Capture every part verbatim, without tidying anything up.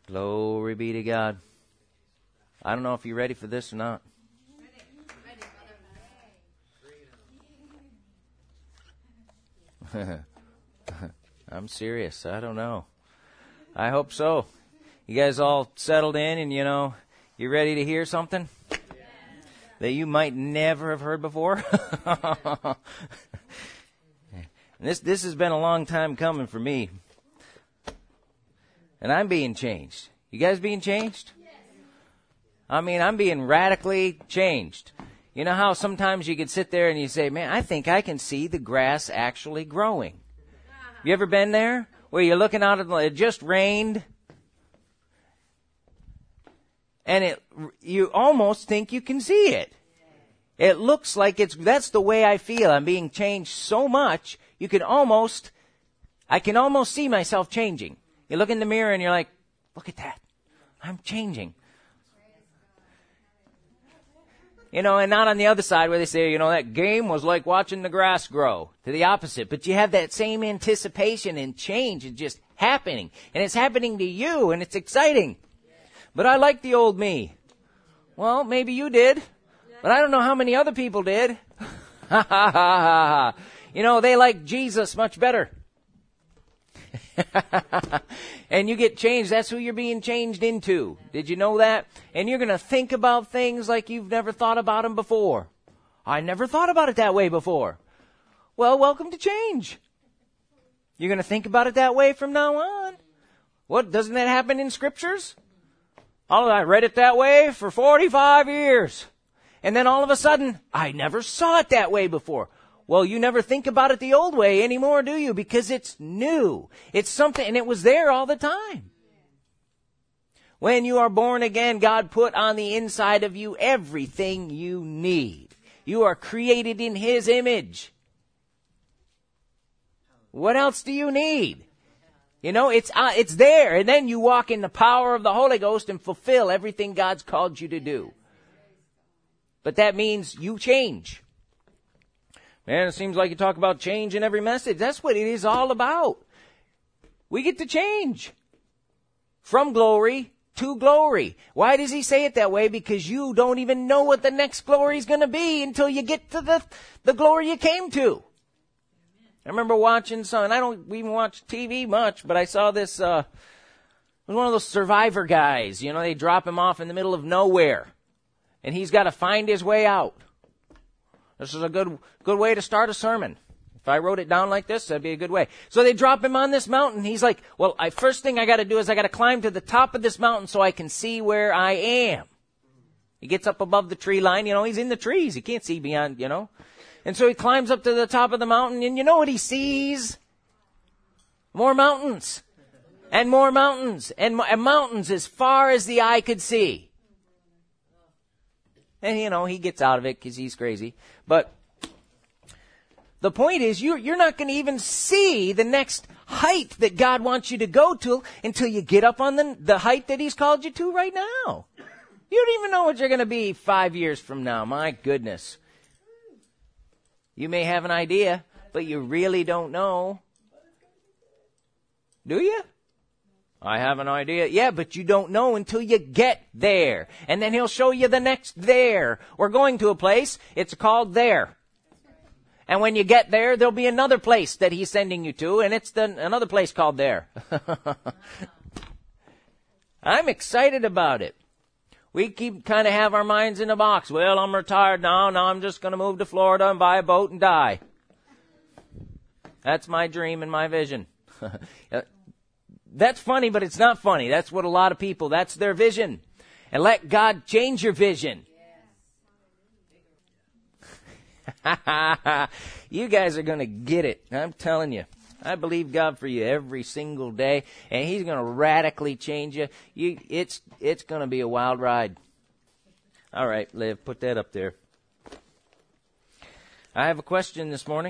Glory be to God. I don't know if you're ready for this or not. I'm serious. I don't know. I hope so. You guys all settled in and, you know, you ready to hear something that you might never have heard before? This this has been a long time coming for me. And I'm being changed. You guys being changed? I mean, I'm being radically changed. You know how sometimes you could sit there and you say, man, I think I can see the grass actually growing. You ever been there? Where you're looking out at, it just rained. And it, you almost think you can see it. It looks like it's, that's the way I feel. I'm being changed so much, you can almost, I can almost see myself changing. You look in the mirror and you're like, look at that. I'm changing. You know, and not on the other side where they say, you know, that game was like watching the grass grow. To the opposite. But you have that same anticipation and change. It's just happening. And it's happening to you, and it's exciting. But I like the old me. Well, maybe you did. But I don't know how many other people did. Ha ha ha ha. You know, they like Jesus much better. And you get changed. That's who you're being changed into. Did you know that? And you're going to think about things like you've never thought about them before. I never thought about it that way before. Well, welcome to change. You're going to think about it that way from now on. What, doesn't that happen in scriptures? Oh, I read it that way for forty-five years. And then all of a sudden, I never saw it that way before. Well, you never think about it the old way anymore, do you? Because it's new. It's something, and it was there all the time. When you are born again, God put on the inside of you everything you need. You are created in His image. What else do you need? You know, it's uh, it's there. And then you walk in the power of the Holy Ghost and fulfill everything God's called you to do. But that means you change. Man, it seems like you talk about change in every message. That's what it is all about. We get to change from glory to glory. Why does He say it that way? Because you don't even know what the next glory is going to be until you get to the, the glory you came to. I remember watching some, and I don't even watch T V much, but I saw this, uh, it was one of those survivor guys. You know, they drop him off in the middle of nowhere, and he's got to find his way out. This is a good good way to start a sermon. If I wrote it down like this, that'd be a good way. So they drop him on this mountain. He's like, well, I, first thing I got to do is I got to climb to the top of this mountain so I can see where I am. He gets up above the tree line. You know, he's in the trees. He can't see beyond, you know. And so he climbs up to the top of the mountain, and you know what he sees? More mountains. And more mountains. And, and mountains as far as the eye could see. And, you know, he gets out of it because he's crazy. But the point is, you're, you're not going to even see the next height that God wants you to go to until you get up on the, the height that He's called you to right now. You don't even know what you're going to be five years from now. My goodness. You may have an idea, but you really don't know. Do you? I have an idea. Yeah, but you don't know until you get there. And then He'll show you the next there. We're going to a place. It's called there. And when you get there, there'll be another place that He's sending you to, and it's the, another place called there. I'm excited about it. We keep kind of have our minds in a box. Well, I'm retired now. Now I'm just going to move to Florida and buy a boat and die. That's my dream and my vision. That's funny, but it's not funny. That's what a lot of people, that's their vision. And let God change your vision. You guys are going to get it. I'm telling you. I believe God for you every single day, and He's going to radically change you. You, it's it's going to be a wild ride. All right, Liv, put that up there. I have a question this morning.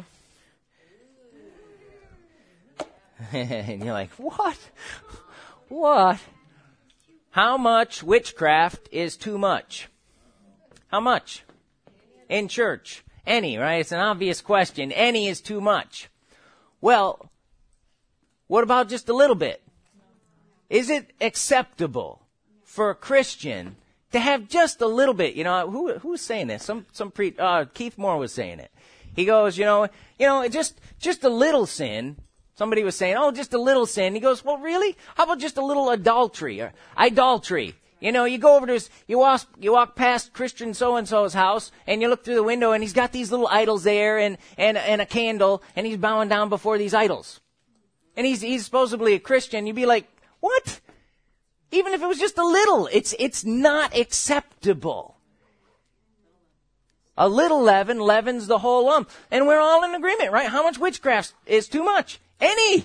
And you're like, what? What? How much witchcraft is too much? How much? In church. Any, right? It's an obvious question. Any is too much. Well, what about just a little bit? Is it acceptable for a Christian to have just a little bit? You know, who who was saying this? Some some pre uh, Keith Moore was saying it. He goes, you know, you know, just just a little sin. Somebody was saying, oh, just a little sin. He goes, well, really? How about just a little adultery or idolatry? You know, you go over to his, you walk, you walk past Christian so-and-so's house, and you look through the window, and he's got these little idols there, and, and, and a candle, and he's bowing down before these idols. And he's, he's supposedly a Christian. You'd be like, what? Even if it was just a little, it's, it's not acceptable. A little leaven leavens the whole lump. And we're all in agreement, right? How much witchcraft is too much? Any.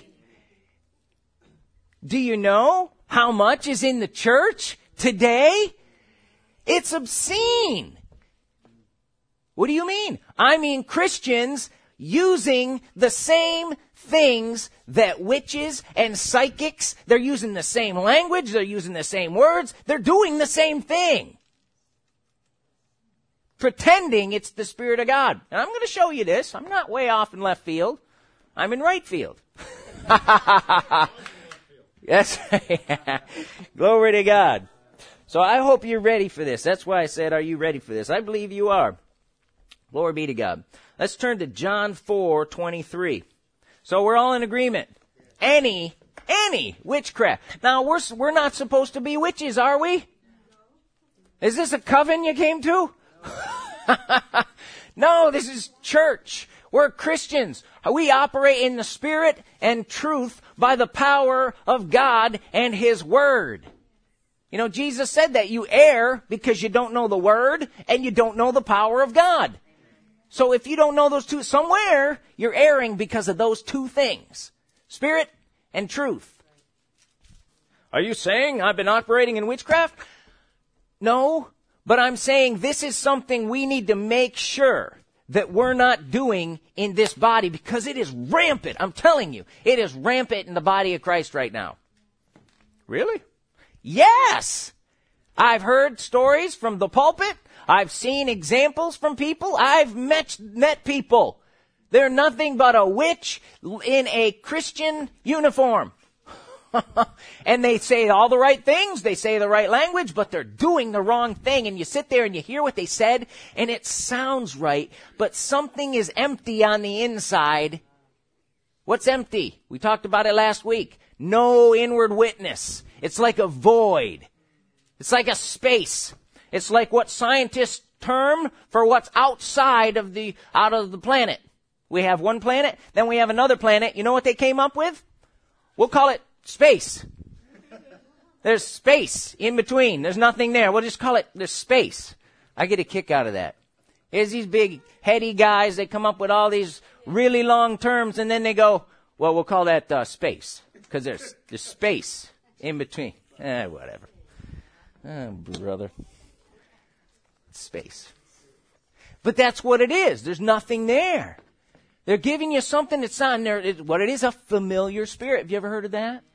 Do you know how much is in the church today? It's obscene. What do you mean? I mean Christians using the same things that witches and psychics, they're using the same language, they're using the same words, they're doing the same thing. Pretending it's the Spirit of God. And I'm going to show you this. I'm not way off in left field. I'm in right field. Yes. Glory to God. So I hope you're ready for this. That's why I said, are you ready for this? I believe you are. Glory be to God. Let's turn to John four twenty-three. So we're all in agreement. Any, any witchcraft. Now we're, we're not supposed to be witches, are we? Is this a coven you came to? No, this is church. We're Christians. We operate in the Spirit and truth by the power of God and His Word. You know, Jesus said that you err because you don't know the Word and you don't know the power of God. So if you don't know those two, somewhere you're erring because of those two things. Spirit and truth. Are you saying I've been operating in witchcraft? No, but I'm saying this is something we need to make sure that we're not doing in this body, because it is rampant. I'm telling you, it is rampant in the body of Christ right now. Really? Yes! I've heard stories from the pulpit. I've seen examples from people. I've met, met people. They're nothing but a witch in a Christian uniform. And they say all the right things, they say the right language, but they're doing the wrong thing. And you sit there and you hear what they said, and it sounds right, but something is empty on the inside. What's empty? We talked about it last week. No inward witness. It's like a void. It's like a space. It's like what scientists term for what's outside of the, out of the planet. We have one planet, then we have another planet. You know what they came up with? We'll call it space. There's space in between. There's nothing there. We'll just call it, there's space. I get a kick out of that. Here's these big, heady guys. They come up with all these really long terms, and then they go, well, we'll call that uh, space. Because there's, there's space in between. Eh, whatever. Oh, brother. Space. But that's what it is. There's nothing there. They're giving you something that's not in there. It, what it is, a familiar spirit. Have you ever heard of that?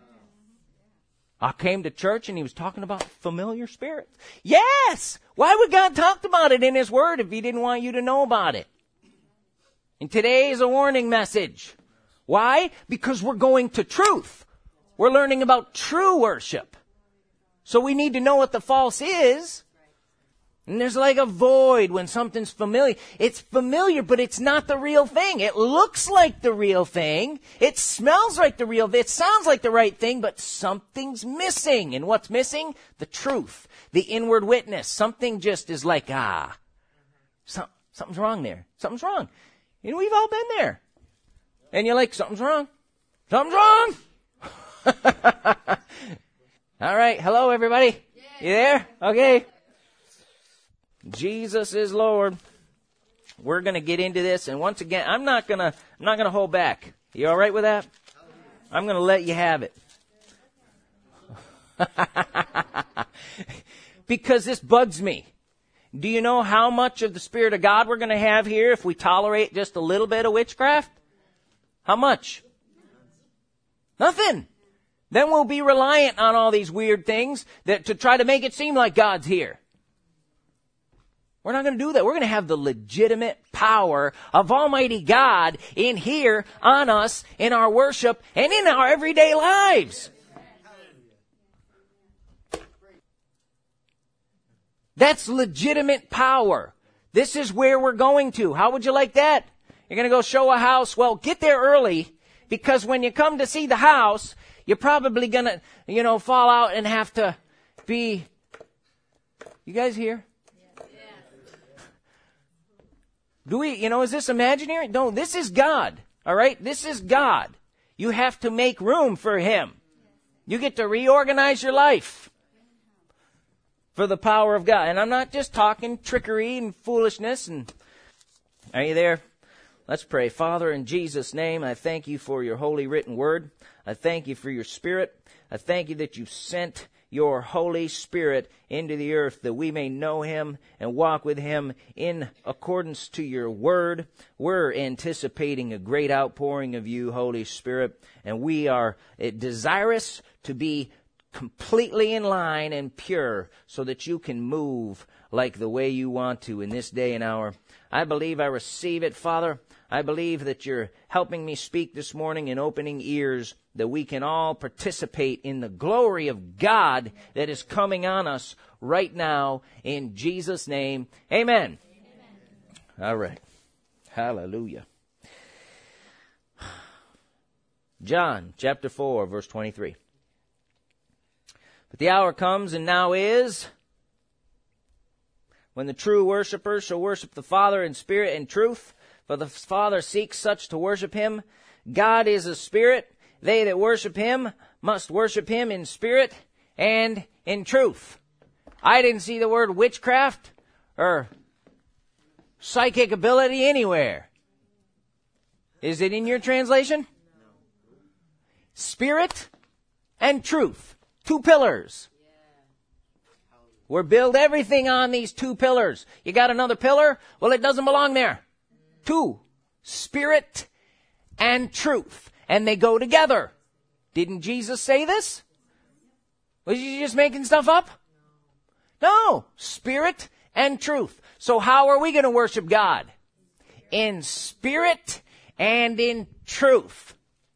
I came to church and he was talking about familiar spirits. Yes! Why would God talk about it in His Word if He didn't want you to know about it? And today is a warning message. Why? Because we're going to truth. We're learning about true worship. So we need to know what the false is. And there's like a void when something's familiar. It's familiar, but it's not the real thing. It looks like the real thing. It smells like the real thing. It sounds like the right thing, but something's missing. And what's missing? The truth. The inward witness. Something just is like, ah, some, something's wrong there. Something's wrong. And we've all been there. And you're like, something's wrong. Something's wrong. All right. Hello, everybody. You there? Okay. Jesus is Lord. We're going to get into this, and once again, I'm not going to I'm not going to hold back. You all right with that? I'm going to let you have it. Because this bugs me. Do you know how much of the Spirit of God we're going to have here if we tolerate just a little bit of witchcraft? How much? Nothing. Then we'll be reliant on all these weird things that to try to make it seem like God's here. We're not going to do that. We're going to have the legitimate power of Almighty God in here, on us, in our worship, and in our everyday lives. That's legitimate power. This is where we're going to. How would you like that? You're going to go show a house. Well, get there early, because when you come to see the house, you're probably going to, you know, fall out and have to be... You guys here? Do we, you know, is this imaginary? No, this is God. All right? This is God. You have to make room for Him. You get to reorganize your life for the power of God. And I'm not just talking trickery and foolishness. And are you there? Let's pray. Father, in Jesus' name, I thank you for your holy written word. I thank you for your Spirit. I thank you that you sent your Holy Spirit into the earth that we may know Him and walk with Him in accordance to your word. We're anticipating a great outpouring of you, Holy Spirit, and we are desirous to be completely in line and pure so that you can move like the way you want to in this day and hour. I believe I receive it, Father. I believe that you're helping me speak this morning and opening ears that we can all participate in the glory of God that is coming on us right now in Jesus' name. Amen. Amen. All right. Hallelujah. John chapter four, verse twenty-three. But the hour comes, and now is, when the true worshipers shall worship the Father in spirit and truth, for the Father seeks such to worship Him. God is a spirit. They that worship Him must worship Him in spirit and in truth. I didn't see the word witchcraft or psychic ability anywhere. Is it in your translation? Spirit and truth. Two pillars. We're build everything on these two pillars. You got another pillar? Well, it doesn't belong there. Two. Spirit and truth. And they go together. Didn't Jesus say this? Was he just making stuff up? No. Spirit and truth. So how are we going to worship God? In spirit and in truth.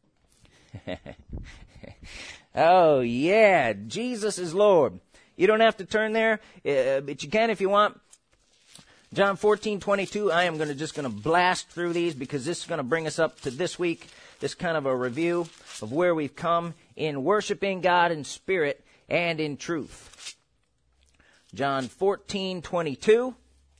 Oh, yeah. Jesus is Lord. You don't have to turn there, uh, but you can if you want. John fourteen twenty-two. I am going to just going to blast through these because this is going to bring us up to this week. This kind of a review of where we've come in worshiping God in spirit and in truth. John fourteen twenty-two.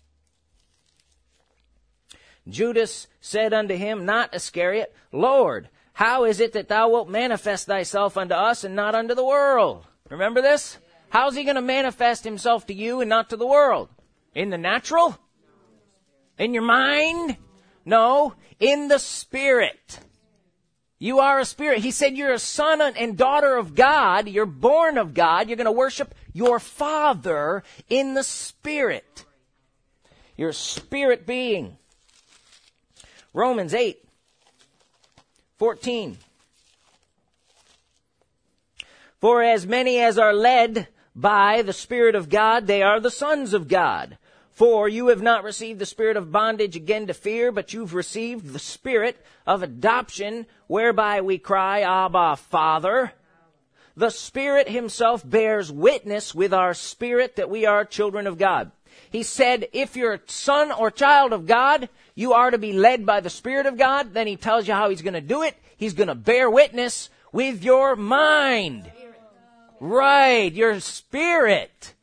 Judas said unto him, not Iscariot, Lord, how is it that thou wilt manifest thyself unto us and not unto the world? Remember this? How's he going to manifest himself to you and not to the world? In the natural? In your mind? No, in the spirit. You are a spirit. He said you're a son and daughter of God. You're born of God. You're going to worship your Father in the spirit. You're a spirit being. Romans eight fourteen. For as many as are led by the Spirit of God, they are the sons of God. For you have not received the spirit of bondage again to fear, but you've received the spirit of adoption, whereby we cry, Abba, Father. The Spirit Himself bears witness with our spirit that we are children of God. He said, if you're a son or child of God, you are to be led by the Spirit of God. Then He tells you how He's going to do it. He's going to bear witness with your mind. Right, your spirit.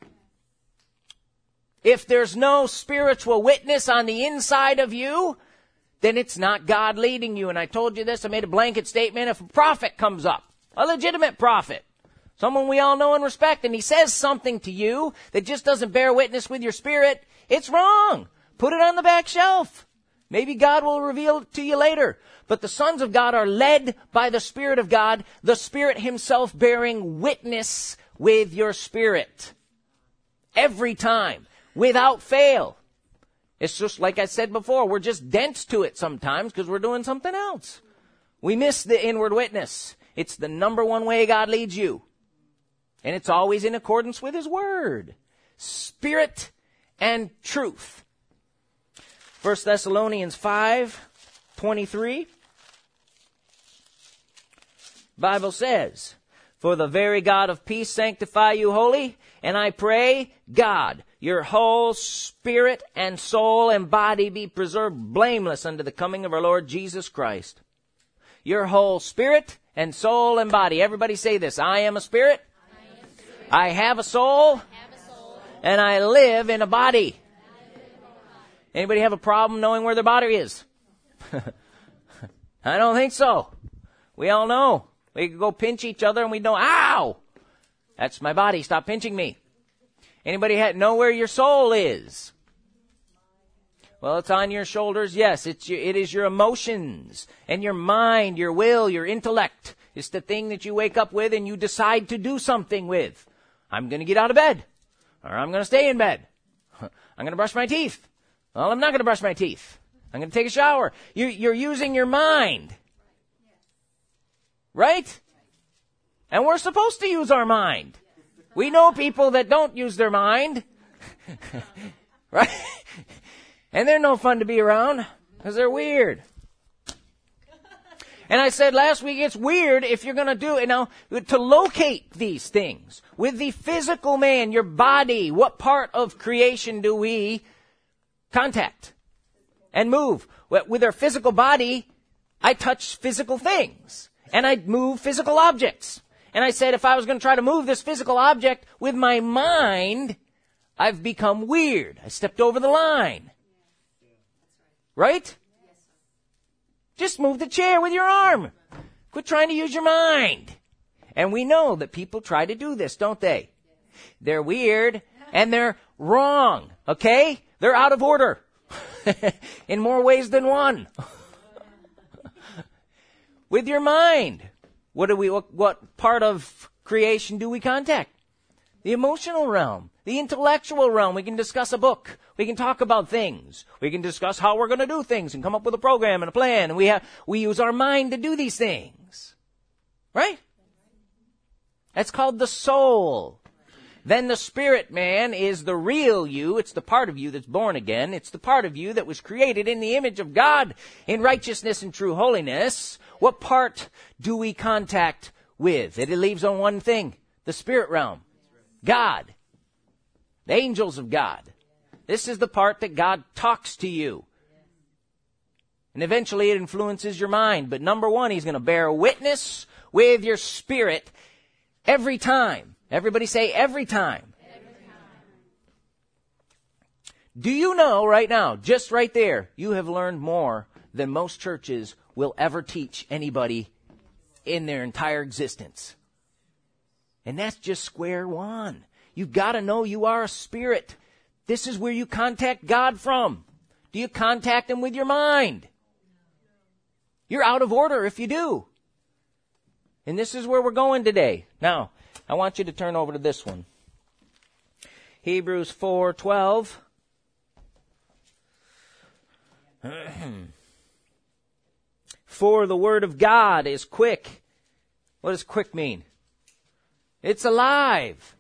If there's no spiritual witness on the inside of you, then it's not God leading you. And I told you this, I made a blanket statement. If a prophet comes up, a legitimate prophet, someone we all know and respect, and he says something to you that just doesn't bear witness with your spirit, it's wrong. Put it on the back shelf. Maybe God will reveal it to you later. But the sons of God are led by the Spirit of God, the Spirit Himself bearing witness with your spirit. Every time. Without fail. It's just like I said before, we're just dense to it sometimes because we're doing something else. We miss the inward witness. It's the number one way God leads you. And it's always in accordance with His Word. Spirit and truth. First Thessalonians five twenty-three. Bible says, For the very God of peace sanctify you wholly. And I pray, God, your whole spirit and soul and body be preserved blameless unto the coming of our Lord Jesus Christ. Your whole spirit and soul and body. Everybody say this. I am a spirit. I, am a spirit. I have a soul. Have a soul. And I live in a body. Anybody have a problem knowing where their body is? I don't think so. We all know. We can go pinch each other and we know, ow! That's my body. Stop pinching me. Anybody ha- know where your soul is? Well, it's on your shoulders. Yes, it's your, it is your emotions and your mind, your will, your intellect. It's the thing that you wake up with and you decide to do something with. I'm going to get out of bed. Or I'm going to stay in bed. I'm going to brush my teeth. Well, I'm not going to brush my teeth. I'm going to take a shower. You, you're using your mind. Right? And we're supposed to use our mind. We know people that don't use their mind. Right? And they're no fun to be around because they're weird. And I said last week, it's weird if you're going to do it. Now, to locate these things with the physical man, your body, what part of creation do we contact and move? With our physical body, I touch physical things. And I move physical objects. And I said if I was going to try to move this physical object with my mind, I've become weird. I stepped over the line. Right? Just move the chair with your arm. Quit trying to use your mind. And we know that people try to do this, don't they? They're weird and they're wrong. Okay? They're out of order. In more ways than one. With your mind. What do we, what, what part of creation do we contact? The emotional realm, the intellectual realm. We can discuss a book. We can talk about things. We can discuss how we're going to do things and come up with a program and a plan. And we have, we use our mind to do these things. Right? That's called the soul. Then the spirit man is the real you. It's the part of you that's born again. It's the part of you that was created in the image of God in righteousness and true holiness. What part do we contact with? It leaves on one thing, the spirit realm. God. The angels of God. This is the part that God talks to you. And eventually it influences your mind. But number one, he's going to bear witness with your spirit every time. Everybody say every time. Every time. Do you know right now, just right there, you have learned more than most churches will ever teach anybody in their entire existence. And that's just square one. You've got to know you are a spirit. This is where you contact God from. Do you contact him with your mind? You're out of order if you do. And this is where we're going today. Now, I want you to turn over to this one. Hebrews four twelve. For the word of God is quick. What does quick mean? It's alive.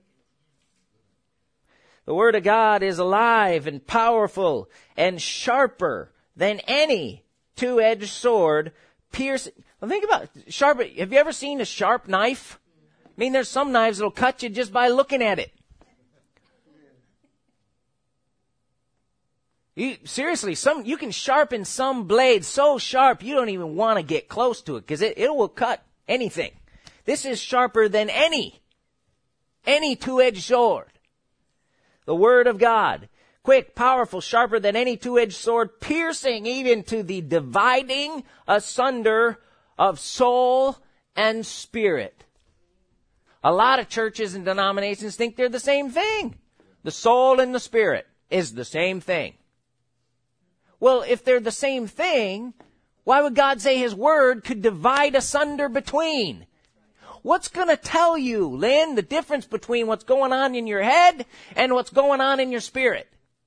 The word of God is alive and powerful and sharper than any two-edged sword, piercing. Well, think about it. Sharp. Have you ever seen a sharp knife? I mean, there's some knives that'll cut you just by looking at it. You, seriously, some you can sharpen some blade so sharp you don't even want to get close to it because it, it will cut anything. This is sharper than any, any two-edged sword. The word of God, quick, powerful, sharper than any two-edged sword, piercing even to the dividing asunder of soul and spirit. A lot of churches and denominations think they're the same thing. The soul and the spirit is the same thing. Well, if they're the same thing, why would God say his word could divide asunder between? What's going to tell you, Lynn, the difference between what's going on in your head and what's going on in your spirit?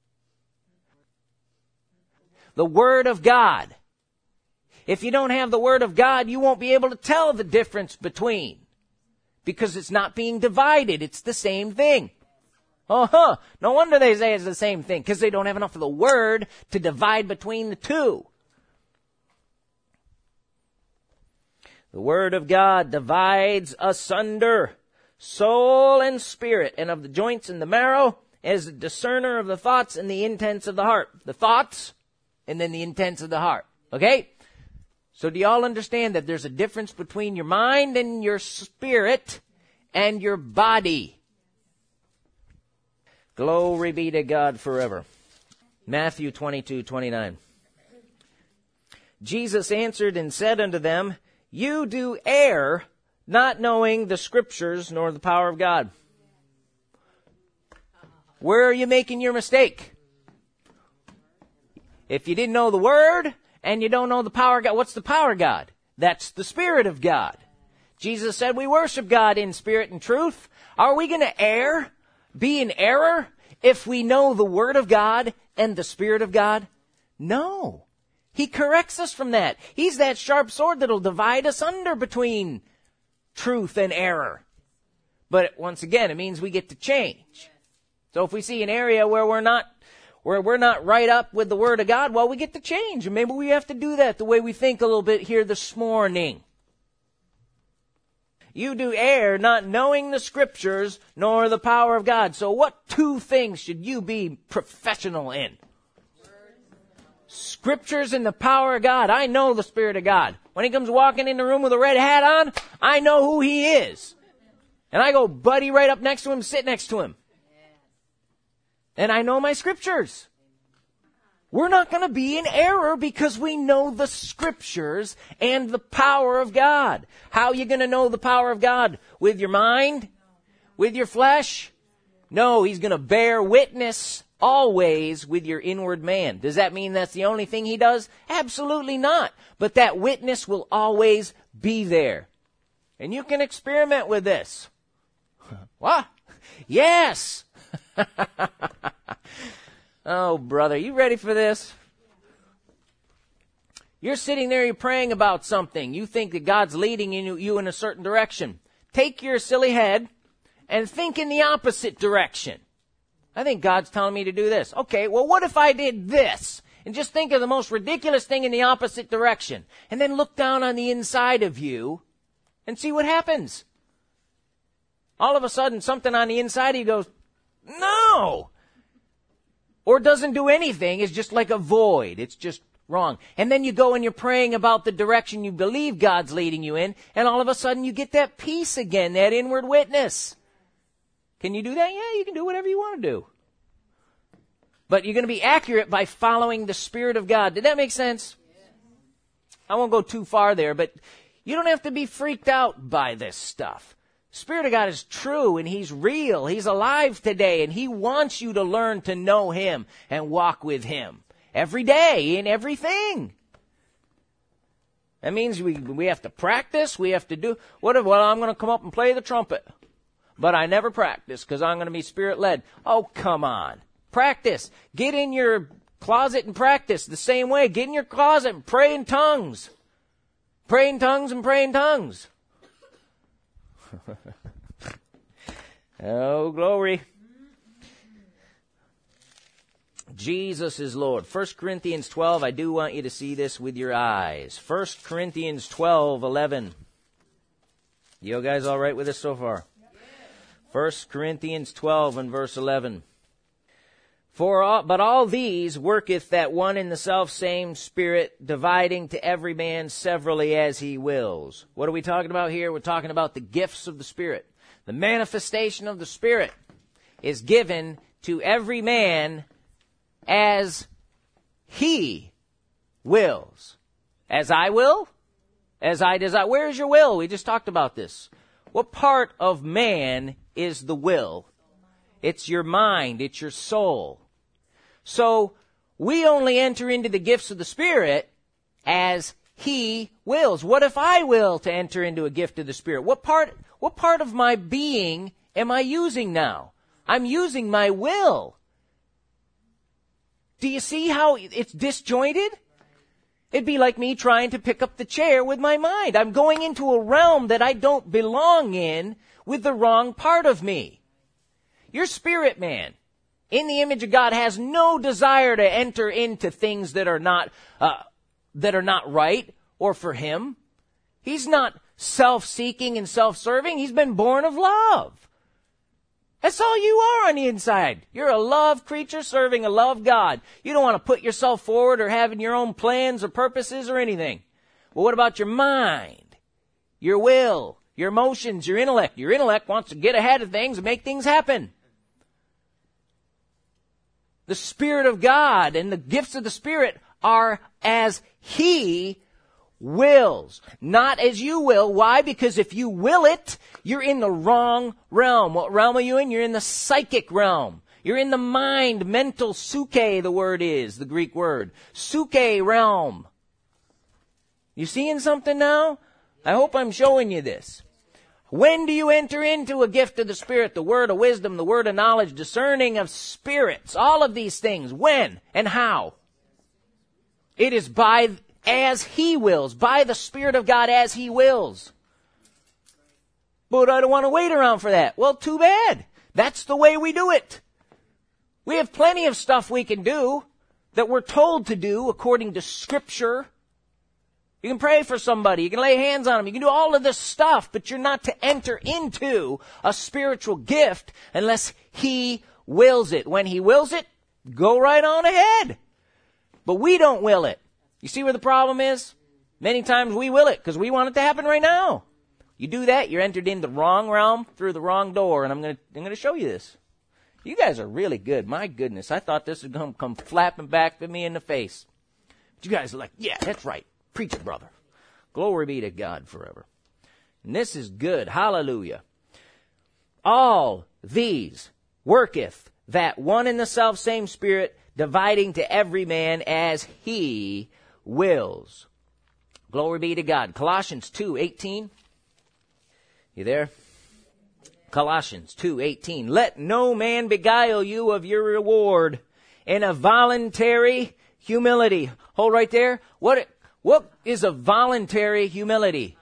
The Word of God. If you don't have the Word of God, you won't be able to tell the difference between. Because it's not being divided. It's the same thing. Uh-huh. No wonder they say it's the same thing. Because they don't have enough of the Word to divide between the two. The Word of God divides asunder soul and spirit, and of the joints and the marrow, as a discerner of the thoughts and the intents of the heart. The thoughts, and then the intents of the heart. Okay? So do y'all understand that there's a difference between your mind and your spirit and your body? Glory be to God forever. Matthew twenty-two twenty-nine. Jesus answered and said unto them, You do err, not knowing the Scriptures nor the power of God. Where are you making your mistake? If you didn't know the Word and you don't know the power of God, what's the power of God? That's the Spirit of God. Jesus said we worship God in spirit and truth. Are we going to err, be in error, if we know the Word of God and the Spirit of God? No. He corrects us from that. He's that sharp sword that'll divide us under between truth and error. But once again, it means we get to change. So if we see an area where we're not where we're not right up with the Word of God, well, we get to change. And maybe we have to do that the way we think a little bit here this morning. You do err, not knowing the Scriptures nor the power of God. So what two things should you be professional in? Scriptures and the power of God. I know the Spirit of God. When He comes walking in the room with a red hat on, I know who He is. And I go buddy right up next to Him, sit next to Him. And I know my Scriptures. We're not going to be in error because we know the Scriptures and the power of God. How are you going to know the power of God? With your mind? With your flesh? No, He's going to bear witness always with your inward man. Does that mean that's the only thing He does? Absolutely not. But that witness will always be there. And you can experiment with this. What? Yes! Oh, brother, you ready for this? You're sitting there, you're praying about something. You think that God's leading you, you in a certain direction. Take your silly head and think in the opposite direction. I think God's telling me to do this. Okay, well, what if I did this? And just think of the most ridiculous thing in the opposite direction. And then look down on the inside of you and see what happens. All of a sudden, something on the inside of you goes, no! Or doesn't do anything. It's just like a void. It's just wrong. And then you go and you're praying about the direction you believe God's leading you in, and all of a sudden you get that peace again, that inward witness. Can you do that? Yeah, you can do whatever you want to do. But you're going to be accurate by following the Spirit of God. Did that make sense? I won't go too far there, but you don't have to be freaked out by this stuff. Spirit of God is true, and He's real. He's alive today, and He wants you to learn to know Him and walk with Him every day in everything. That means we we have to practice. We have to do, what if, well, I'm going to come up and play the trumpet, but I never practice because I'm going to be Spirit-led. Oh, come on. Practice. Get in your closet and practice the same way. Get in your closet and pray in tongues. Pray in tongues and pray in tongues. Oh, glory. Jesus is Lord. First Corinthians twelve, I do want you to see this with your eyes. First Corinthians twelve, eleven. You guys all right with this so far? First Corinthians twelve and verse eleven. For all, but all these worketh that one and the selfsame Spirit, dividing to every man severally as he wills. What are we talking about here? We're talking about the gifts of the Spirit. The manifestation of the Spirit is given to every man as he wills. As I will? As I desire. Where is your will? We just talked about this. What part of man is the will? It's your mind. It's your soul. So we only enter into the gifts of the Spirit as He wills. What if I will to enter into a gift of the Spirit? What part, what part of my being am I using now? I'm using my will. Do you see how it's disjointed? It'd be like me trying to pick up the chair with my mind. I'm going into a realm that I don't belong in with the wrong part of me. Your spirit man, in the image of God, has no desire to enter into things that are not uh, that are not right or for Him. He's not self-seeking and self-serving. He's been born of love. That's all you are on the inside. You're a love creature serving a love God. You don't want to put yourself forward or having your own plans or purposes or anything. Well, what about your mind, your will, your emotions, your intellect? Your intellect wants to get ahead of things and make things happen. The Spirit of God and the gifts of the Spirit are as He wills, not as you will. Why? Because if you will it, you're in the wrong realm. What realm are you in? You're in the psychic realm. You're in the mind, mental, suke, the word is, the Greek word. Suke realm. You seeing something now? I hope I'm showing you this. When do you enter into a gift of the Spirit? The word of wisdom, the word of knowledge, discerning of spirits, all of these things. When and how? It is by as He wills, by the Spirit of God as He wills. But I don't want to wait around for that. Well, too bad. That's the way we do it. We have plenty of stuff we can do that we're told to do according to Scripture. You can pray for somebody. You can lay hands on them. You can do all of this stuff, but you're not to enter into a spiritual gift unless He wills it. When He wills it, go right on ahead. But we don't will it. You see where the problem is? Many times we will it because we want it to happen right now. You do that, you're entered in the wrong realm through the wrong door, and I'm going to I'm going to show you this. You guys are really good. My goodness, I thought this would come, come flapping back to me in the face. But you guys are like, yeah, that's right. Preach it, brother. Glory be to God forever. And this is good. Hallelujah. All these worketh that one and the self same Spirit, dividing to every man as He wills. Glory be to God. Colossians two eighteen. You there? Colossians two eighteen. Let no man beguile you of your reward in a voluntary humility. Hold right there. What, what is a voluntary humility?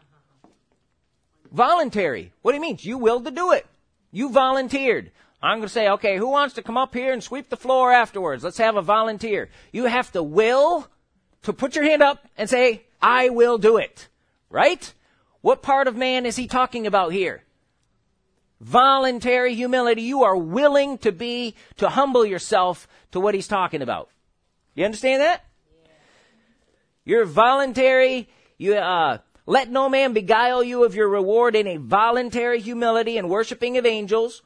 Voluntary. What do you mean? You willed to do it. You volunteered. I'm going to say, okay, who wants to come up here and sweep the floor afterwards? Let's have a volunteer. You have to will to put your hand up and say, I will do it. Right? What part of man is he talking about here? Voluntary humility. You are willing to be, to humble yourself to what he's talking about. You understand that? Yeah. You're voluntary. You, uh, let no man beguile you of your reward in a voluntary humility and worshiping of angels,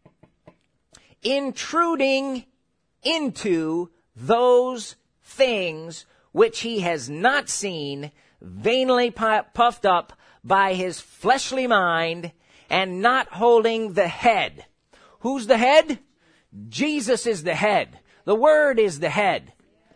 intruding into those things which he has not seen, vainly puffed up by his fleshly mind, and not holding the head. Who's the head? Jesus is the head. The Word is the head.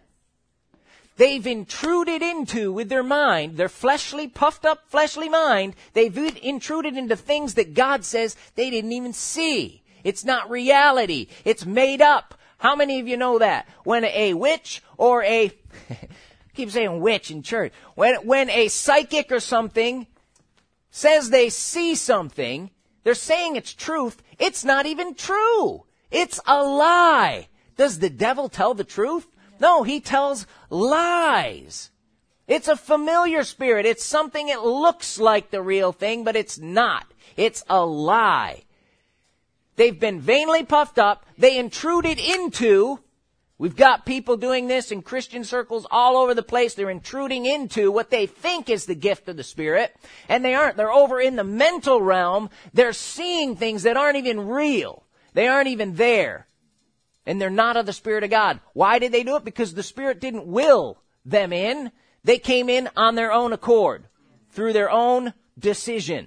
They've intruded into, with their mind, their fleshly, puffed up fleshly mind, they've intruded into things that God says they didn't even see. It's not reality. It's made up. How many of you know that? When a witch or a, I keep saying witch in church, when, when a psychic or something says they see something, they're saying it's truth. It's not even true. It's a lie. Does the devil tell the truth? No, he tells lies. It's a familiar spirit. It's something that looks like the real thing, but it's not. It's a lie. They've been vainly puffed up. They intruded into, we've got people doing this in Christian circles all over the place. They're intruding into what they think is the gift of the Spirit, and they aren't. They're over in the mental realm. They're seeing things that aren't even real. They aren't even there. And they're not of the Spirit of God. Why did they do it? Because the Spirit didn't will them in. They came in on their own accord, through their own decision.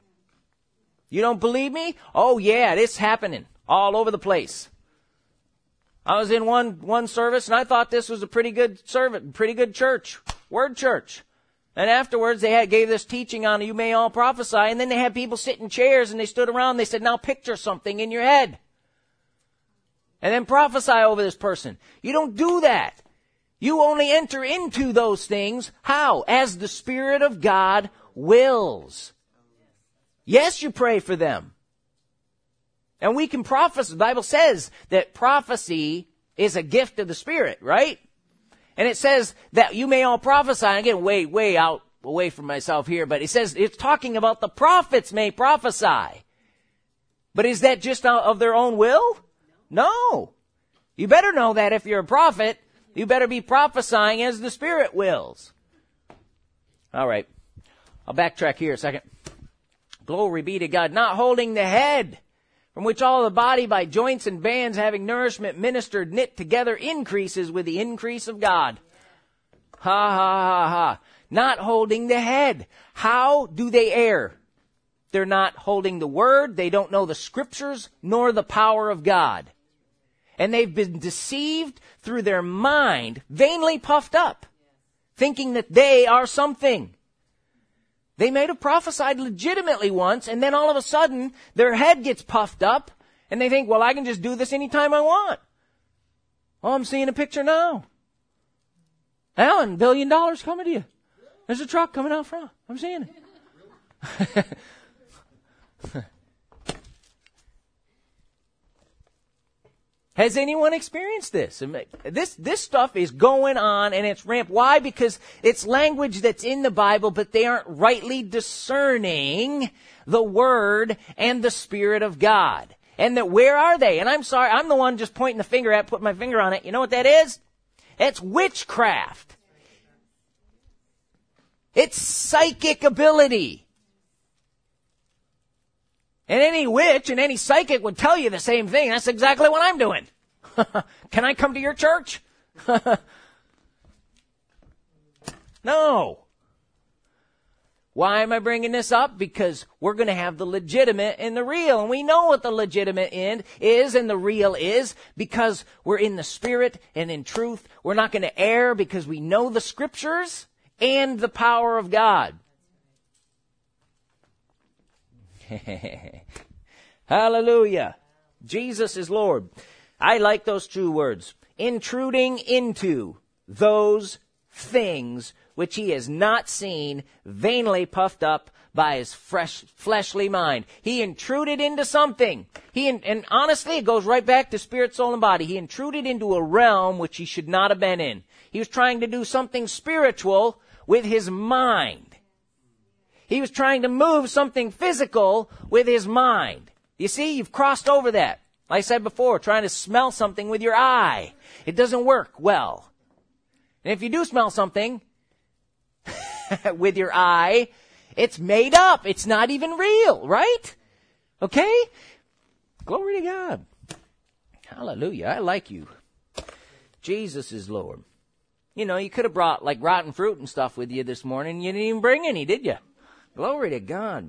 You don't believe me? Oh yeah, it's happening all over the place. I was in one, one service and I thought this was a pretty good service, pretty good church, word church. And afterwards they had, gave this teaching on you may all prophesy, and then they had people sit in chairs and they stood around and they said, now picture something in your head. And then prophesy over this person. You don't do that. You only enter into those things. How? As the Spirit of God wills. Yes, you pray for them. And we can prophesy. The Bible says that prophecy is a gift of the Spirit, right? And it says that you may all prophesy. And again, way, way out away from myself here, but it says it's talking about the prophets may prophesy. But is that just out of their own will? No. You better know that if you're a prophet, you better be prophesying as the Spirit wills. All right. I'll backtrack here a second. Glory be to God. Not holding the head, from which all the body by joints and bands having nourishment ministered, knit together, increases with the increase of God. Ha, ha, ha, ha. Not holding the head. How do they err? They're not holding the word. They don't know the scriptures nor the power of God. And they've been deceived through their mind, vainly puffed up, thinking that they are something. They may have prophesied legitimately once, and then all of a sudden, their head gets puffed up, and they think, well, I can just do this anytime I want. Oh, I'm seeing a picture now. Alan, billion dollars coming to you. There's a truck coming out front. I'm seeing it. Has anyone experienced this? This, this stuff is going on and it's rampant. Why? Because it's language that's in the Bible, but they aren't rightly discerning the Word and the Spirit of God. And that where are they? And I'm sorry, I'm the one just pointing the finger at, putting my finger on it. You know what that is? It's witchcraft. It's psychic ability. And any witch and any psychic would tell you the same thing. That's exactly what I'm doing. Can I come to your church? No. Why am I bringing this up? Because we're going to have the legitimate and the real. And we know what the legitimate end is and the real is because we're in the Spirit and in truth. We're not going to err because we know the Scriptures and the power of God. Hallelujah. Jesus is Lord. I like those two words. Intruding into those things which he has not seen, vainly puffed up by his fresh, fleshly mind. He intruded into something. He, and honestly, it goes right back to spirit, soul, and body. He intruded into a realm which he should not have been in. He was trying to do something spiritual with his mind. He was trying to move something physical with his mind. You see, you've crossed over that. Like I said before, trying to smell something with your eye. It doesn't work well. And if you do smell something with your eye, it's made up. It's not even real, right? Okay? Glory to God. Hallelujah. I like you. Jesus is Lord. You know, you could have brought like rotten fruit and stuff with you this morning. You didn't even bring any, did you? Glory to God.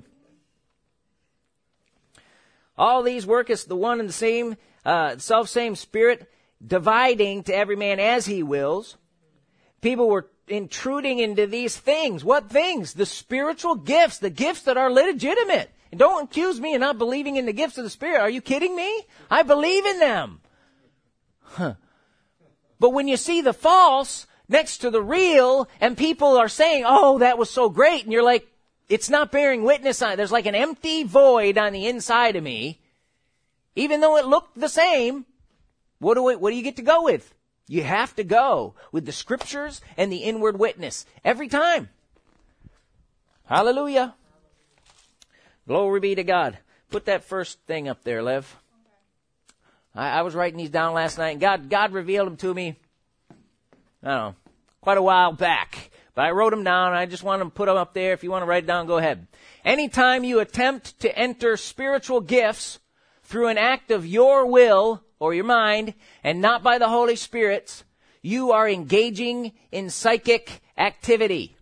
All these worketh the one and the same, uh, self-same Spirit, dividing to every man as he wills. People were intruding into these things. What things? The spiritual gifts, the gifts that are legitimate. And don't accuse me of not believing in the gifts of the Spirit. Are you kidding me? I believe in them. Huh. But when you see the false next to the real, and people are saying, oh, that was so great, and you're like, it's not bearing witness on it. There's like an empty void on the inside of me. Even though it looked the same, what do we, what do you get to go with? You have to go with the Scriptures and the inward witness every time. Hallelujah. Glory be to God. Put that first thing up there, Lev. I, I was writing these down last night, and God, God revealed them to me, I don't know, quite a while back. But I wrote them down, and I just want to put them up there. If you want to write it down, go ahead. Anytime you attempt to enter spiritual gifts through an act of your will or your mind, and not by the Holy Spirit, you are engaging in psychic activity.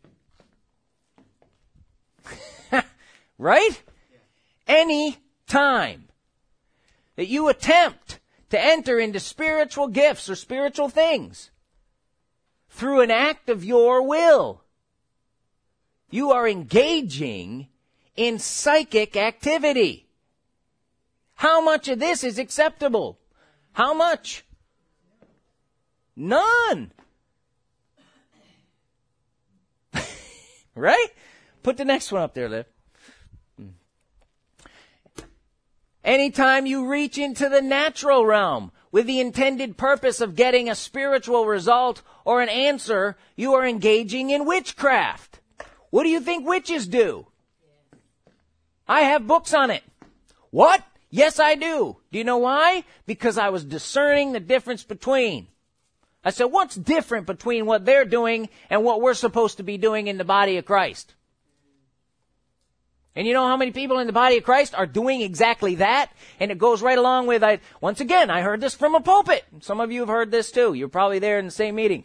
Right? Any time that you attempt to enter into spiritual gifts or spiritual things through an act of your will, you are engaging in psychic activity. How much of this is acceptable? How much? None. Right? Put the next one up there, Liv. Anytime you reach into the natural realm with the intended purpose of getting a spiritual result or an answer, you are engaging in witchcraft. What do you think witches do? I have books on it. What? Yes, I do. Do you know why? Because I was discerning the difference between. I said, what's different between what they're doing and what we're supposed to be doing in the body of Christ? And you know how many people in the body of Christ are doing exactly that? And it goes right along with, I, once again, I heard this from a pulpit. Some of you have heard this too. You're probably there in the same meeting.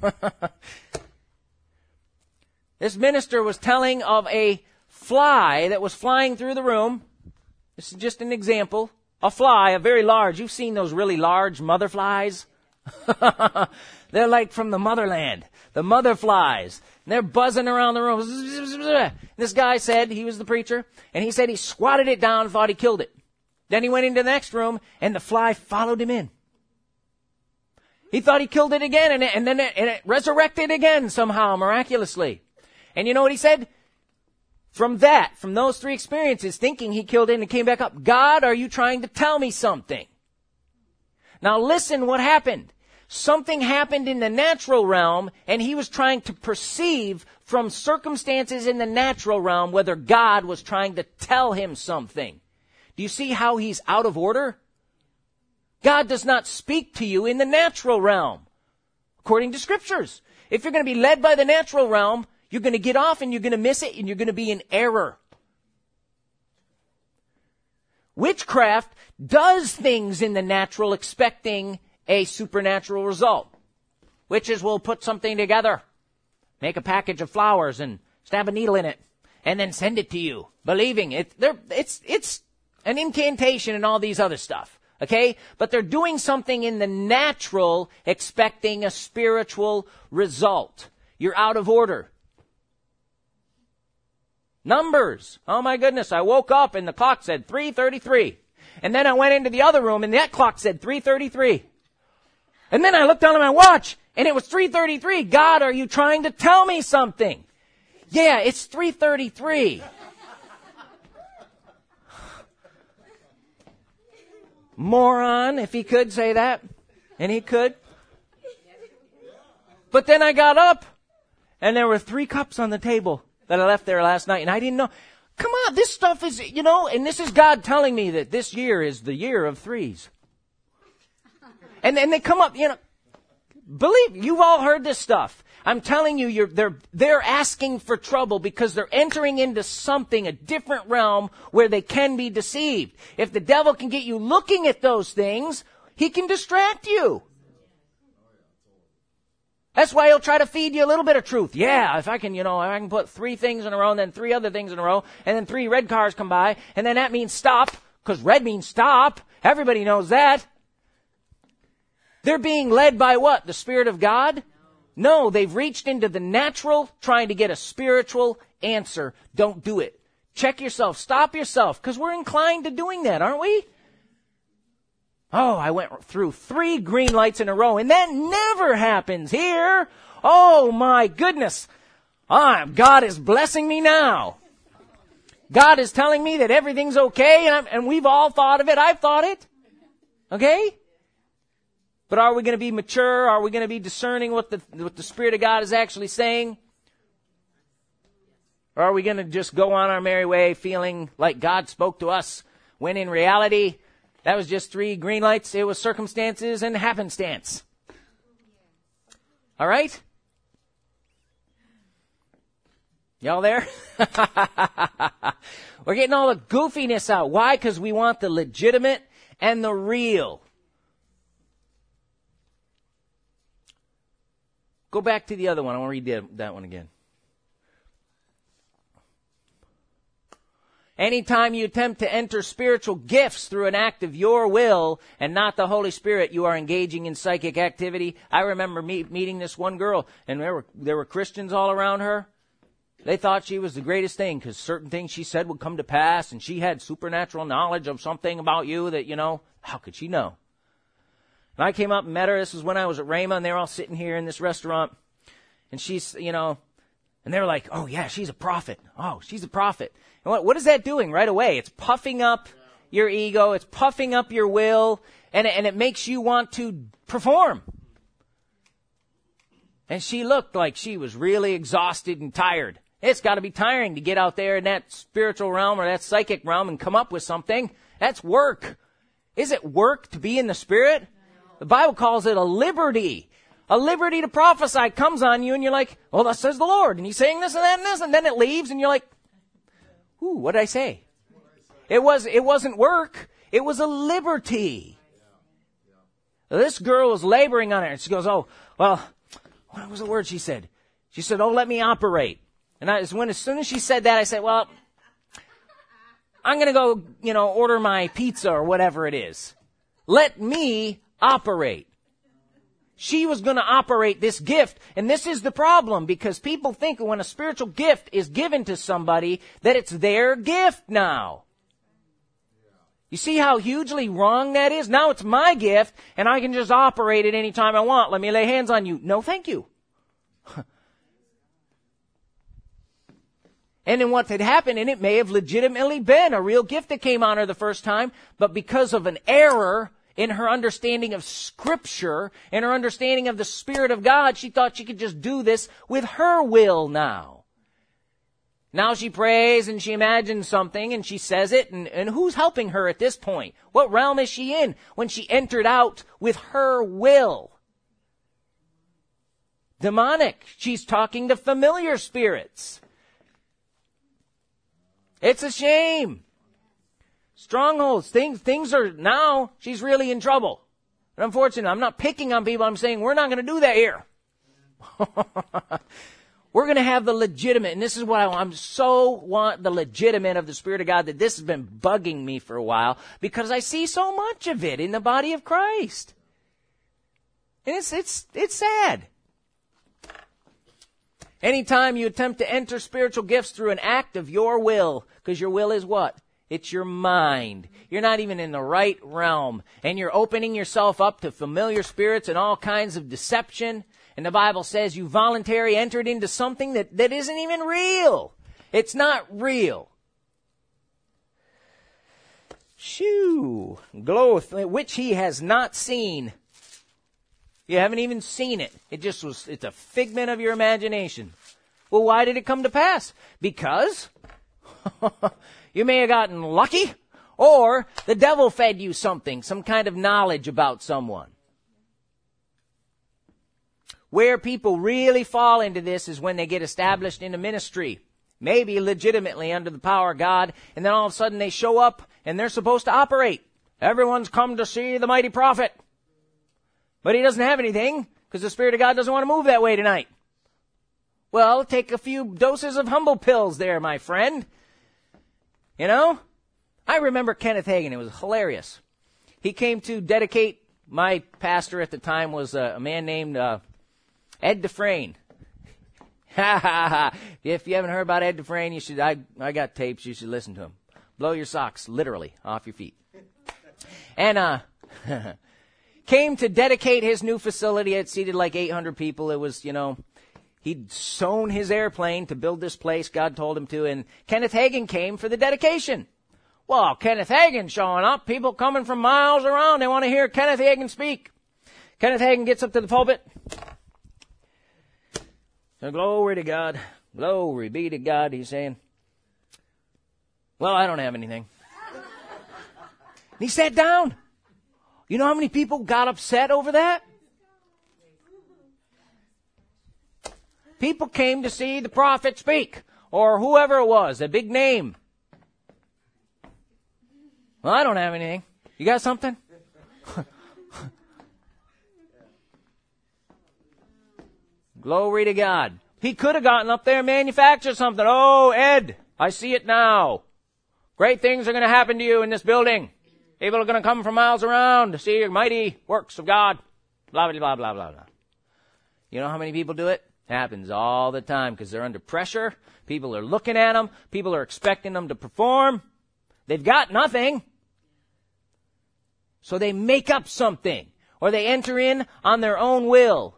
This minister was telling of a fly that was flying through the room. This is just an example. A fly, a very large. You've seen those really large mother flies? They're like from the motherland. The mother flies. And they're buzzing around the room. This guy said, he was the preacher, and he said he squatted it down and thought he killed it. Then he went into the next room, and the fly followed him in. He thought he killed it again, and, it, and then it, and it resurrected again somehow, miraculously. And you know what he said? From that, from those three experiences, thinking he killed it and came back up, God, are you trying to tell me something? Now listen what happened. Something happened in the natural realm, and he was trying to perceive from circumstances in the natural realm whether God was trying to tell him something. Do you see how he's out of order? God does not speak to you in the natural realm, according to scriptures. If you're going to be led by the natural realm, you're going to get off and you're going to miss it and you're going to be in error. Witchcraft does things in the natural expecting a supernatural result. Witches will put something together, make a package of flowers and stab a needle in it, and then send it to you, believing it. They're, it's, it's an incantation and all these other stuff, okay? But they're doing something in the natural, expecting a spiritual result. You're out of order. Numbers. Oh my goodness, I woke up and the clock said three thirty-three. And then I went into the other room and that clock said three thirty-three. And then I looked down at my watch and it was three thirty-three. God, are you trying to tell me something? Yeah, it's three thirty-three. Moron, if he could say that. And he could. But then I got up and there were three cups on the table that I left there last night, and I didn't know. Come on, this stuff is, you know, and this is God telling me that this year is the year of threes. And then they come up, you know, believe, you've all heard this stuff. I'm telling you, you're, they're, they're asking for trouble because they're entering into something, a different realm where they can be deceived. If the devil can get you looking at those things, he can distract you. That's why he'll try to feed you a little bit of truth. Yeah, if I can, you know, if I can put three things in a row and then three other things in a row and then three red cars come by and then that means stop because red means stop. Everybody knows that. They're being led by what? The Spirit of God? No, they've reached into the natural trying to get a spiritual answer. Don't do it. Check yourself. Stop yourself because we're inclined to doing that, aren't we? Oh, I went through three green lights in a row, and that never happens here. Oh, my goodness. Ah, God is blessing me now. God is telling me that everything's okay, and, I'm, and we've all thought of it. I've thought it. Okay? But are we going to be mature? Are we going to be discerning what the, what the Spirit of God is actually saying? Or are we going to just go on our merry way feeling like God spoke to us, when in reality, that was just three green lights. It was circumstances and happenstance. All right? Y'all there? We're getting all the goofiness out. Why? Because we want the legitimate and the real. Go back to the other one. I want to read that one again. Anytime you attempt to enter spiritual gifts through an act of your will and not the Holy Spirit, you are engaging in psychic activity. I remember meet, meeting this one girl, and there were there were Christians all around her. They thought she was the greatest thing because certain things she said would come to pass, and she had supernatural knowledge of something about you that, you know, how could she know? And I came up and met her. This was when I was at Rhema, and they were all sitting here in this restaurant, and she's, you know, and they were like, oh, yeah, she's a prophet. Oh, she's a prophet. And what, what is that doing right away? It's puffing up your ego. It's puffing up your will. And, and it makes you want to perform. And she looked like she was really exhausted and tired. It's got to be tiring to get out there in that spiritual realm or that psychic realm and come up with something. That's work. Is it work to be in the Spirit? The Bible calls it a liberty. A liberty to prophesy comes on you and you're like, well, thus says the Lord. And he's saying this and that and this, and then it leaves and you're like, ooh, what did I say? It was, it wasn't work. It was a liberty. This girl was laboring on it. And she goes, oh, well, what was the word she said? She said, oh, let me operate. And I, when, as soon as she said that, I said, well, I'm going to go, you know, order my pizza or whatever it is. Let me operate. She was going to operate this gift. And this is the problem, because people think when a spiritual gift is given to somebody that it's their gift now. You see how hugely wrong that is? Now it's my gift, and I can just operate it any time I want. Let me lay hands on you. No, thank you. And then what had happened, and it may have legitimately been a real gift that came on her the first time, but because of an error in her understanding of Scripture and her understanding of the Spirit of God, she thought she could just do this with her will now. Now she prays and she imagines something and she says it, and, and who's helping her at this point? What realm is she in when she entered out with her will? Demonic. She's talking to familiar spirits. It's a shame. Strongholds. Things, things are, now she's really in trouble. And unfortunately, I'm not picking on people. I'm saying we're not going to do that here. We're going to have the legitimate, and this is what I want. I'm so want the legitimate of the Spirit of God that this has been bugging me for a while because I see so much of it in the body of Christ. And it's, it's, it's sad. Anytime you attempt to enter spiritual gifts through an act of your will, because your will is what? It's your mind. You're not even in the right realm. And you're opening yourself up to familiar spirits and all kinds of deception. And the Bible says you voluntarily entered into something that, that isn't even real. It's not real. Shoo. Gloweth, which he has not seen. You haven't even seen it. It just was, it's a figment of your imagination. Well, why did it come to pass? Because you may have gotten lucky, or the devil fed you something, some kind of knowledge about someone. Where people really fall into this is when they get established in a ministry, maybe legitimately under the power of God, and then all of a sudden they show up and they're supposed to operate. Everyone's come to see the mighty prophet. But he doesn't have anything because the Spirit of God doesn't want to move that way tonight. Well, take a few doses of humble pills there, my friend. You know, I remember Kenneth Hagin. It was hilarious. He came to dedicate, my pastor at the time was a, a man named uh, Ed Dufresne. Ha ha ha. If you haven't heard about Ed Dufresne, you should, I, I got tapes, you should listen to him. Blow your socks, literally, off your feet. And, uh, came to dedicate his new facility. It seated like eight hundred people. It was, you know, he'd sewn his airplane to build this place. God told him to. And Kenneth Hagin came for the dedication. Well, Kenneth Hagin showing up. People coming from miles around. They want to hear Kenneth Hagin speak. Kenneth Hagin gets up to the pulpit. So, glory to God. Glory be to God, he's saying. Well, I don't have anything. And he sat down. You know how many people got upset over that? People came to see the prophet speak, or whoever it was, a big name. Well, I don't have anything. You got something? Glory to God. He could have gotten up there and manufactured something. Oh, Ed, I see it now. Great things are going to happen to you in this building. People are going to come from miles around to see your mighty works of God. Blah, blah, blah, blah, blah, blah. You know how many people do it? It happens all the time because they're under pressure. People are looking at them. People are expecting them to perform. They've got nothing. So they make up something. Or they enter in on their own will.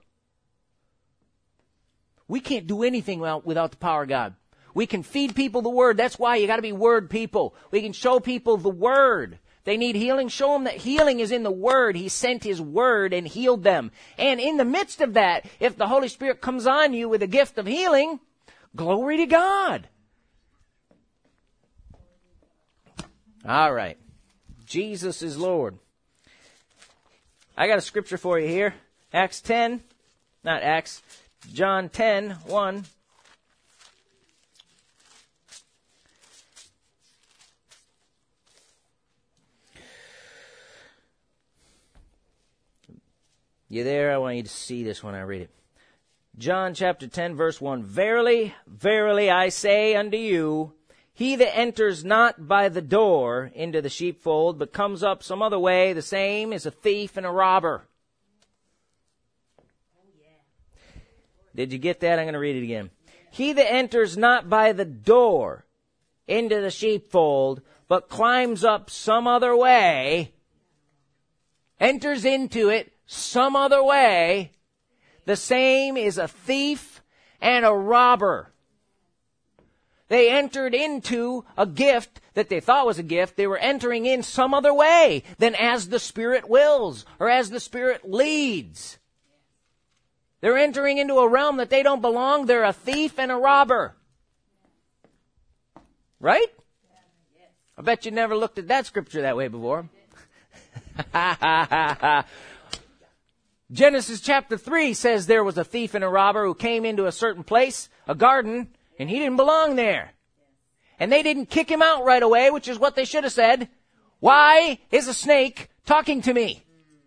We can't do anything without, without the power of God. We can feed people the Word. That's why you got to be Word people. We can show people the Word. They need healing. Show them that healing is in the Word. He sent His Word and healed them. And in the midst of that, if the Holy Spirit comes on you with a gift of healing, Glory to God. All right. Jesus is Lord. I got a scripture for you here. Acts ten, not Acts, John ten, one. You there? I want you to see this when I read it. John chapter ten, verse one. Verily, verily, I say unto you, he that enters not by the door into the sheepfold, but comes up some other way, the same is a thief and a robber. Did you get that? I'm going to read it again. He that enters not by the door into the sheepfold, but climbs up some other way, enters into it some other way, the same is a thief and a robber. They entered into a gift that they thought was a gift. They were entering in some other way than as the Spirit wills or as the Spirit leads. They're entering into a realm that they don't belong. They're a thief and a robber. Right? I bet you never looked at that scripture that way before. Genesis chapter three says there was a thief and a robber who came into a certain place, a garden, and he didn't belong there. And they didn't kick him out right away, which is what they should have said. Why is a snake talking to me?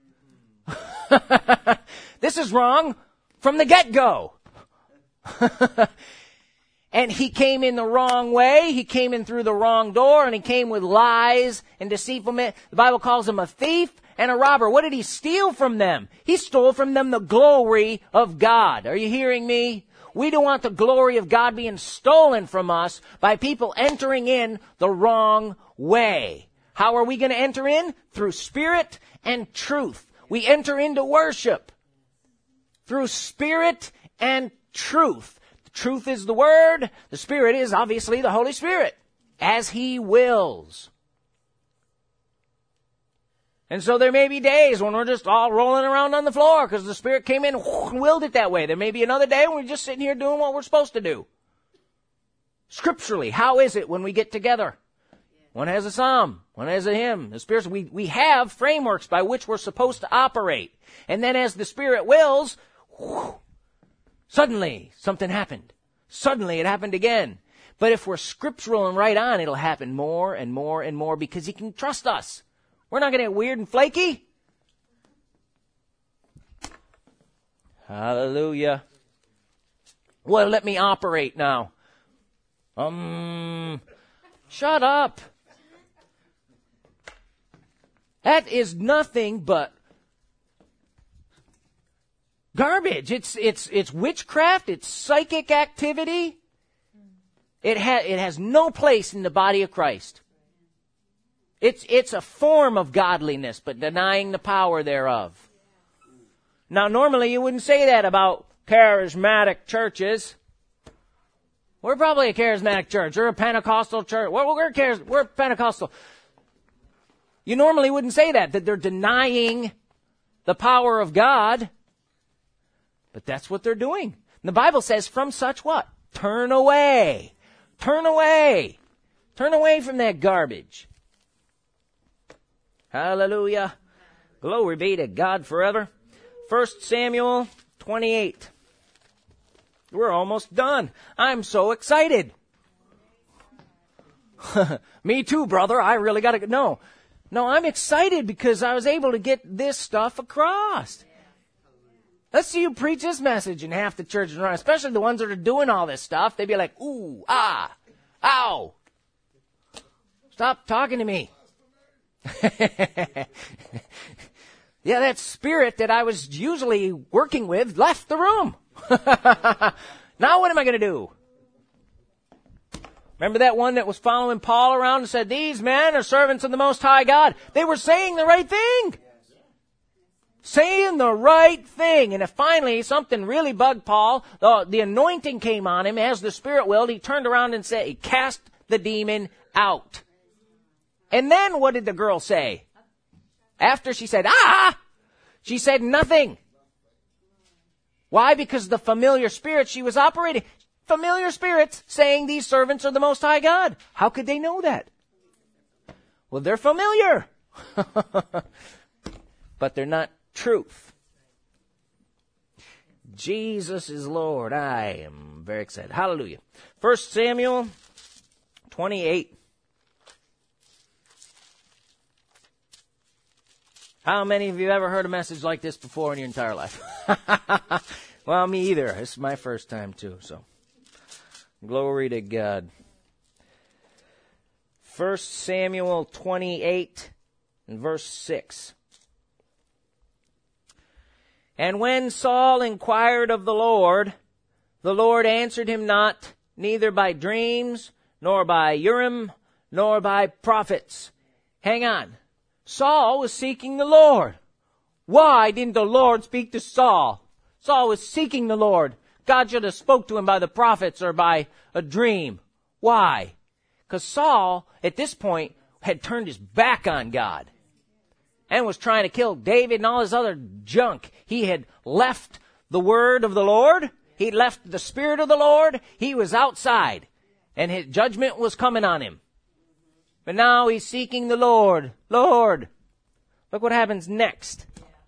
This is wrong from the get-go. And he came in the wrong way. He came in through the wrong door, and he came with lies and deceitfulness. The Bible calls him a thief and a robber. What did he steal from them? He stole from them the glory of God. Are you hearing me? We don't want the glory of God being stolen from us by people entering in the wrong way. How are we going to enter in? Through spirit and truth. We enter into worship through spirit and truth. The truth is the Word. The Spirit is obviously the Holy Spirit, as He wills. And so there may be days when we're just all rolling around on the floor because the Spirit came in and willed it that way. There may be another day when we're just sitting here doing what we're supposed to do. Scripturally, how is it when we get together? One has a psalm, one has a hymn. The Spirit, we, we have frameworks by which we're supposed to operate. And then as the Spirit wills, whoosh, suddenly something happened. Suddenly it happened again. But if we're scriptural and right on, it'll happen more and more and more because He can trust us. We're not going to get weird and flaky. Hallelujah. Well, let me operate now. Um, shut up. That is nothing but garbage. It's it's it's witchcraft. It's psychic activity. It ha- it has no place in the body of Christ. It's it's a form of godliness, but denying the power thereof. Now, normally you wouldn't say that about charismatic churches. We're probably a charismatic church. We're a Pentecostal church. We're, we're, charis- we're Pentecostal. You normally wouldn't say that, that they're denying the power of God. But that's what they're doing. And the Bible says, from such what? Turn away. Turn away. Turn away from that garbage. Hallelujah. Glory be to God forever. First Samuel twenty-eight. We're almost done. I'm so excited. Me too, brother. I really got to go. No. No, I'm excited because I was able to get this stuff across. Let's see you preach this message in half the churches around, especially the ones that are doing all this stuff. They'd be like, ooh, ah, ow. Stop talking to me. Yeah, that spirit that I was usually working with left the room. Now what am I going to do? Remember that one that was following Paul around and said, these men are servants of the Most High God. They were saying the right thing. Saying the right thing. And if finally something really bugged Paul, the, the anointing came on him as the Spirit willed. He turned around and said, he cast the demon out. And then what did the girl say? After she said, ah, she said nothing. Why? Because the familiar spirit she was operating, familiar spirits saying these servants are the Most High God. How could they know that? Well, they're familiar. But they're not truth. Jesus is Lord. I am very excited. Hallelujah. First Samuel twenty-eight. How many of you have ever heard a message like this before in your entire life? Well, me either. It's my first time too, so. Glory to God. First Samuel twenty-eight and verse six. And when Saul inquired of the Lord, the Lord answered him not, neither by dreams, nor by Urim, nor by prophets. Hang on. Saul was seeking the Lord. Why didn't the Lord speak to Saul? Saul was seeking the Lord. God should have spoke to him by the prophets or by a dream. Why? Because Saul, at this point, had turned his back on God and was trying to kill David and all his other junk. He had left the word of the Lord. He left the Spirit of the Lord. He was outside, and his judgment was coming on him. But now he's seeking the Lord. Lord. Look what happens next.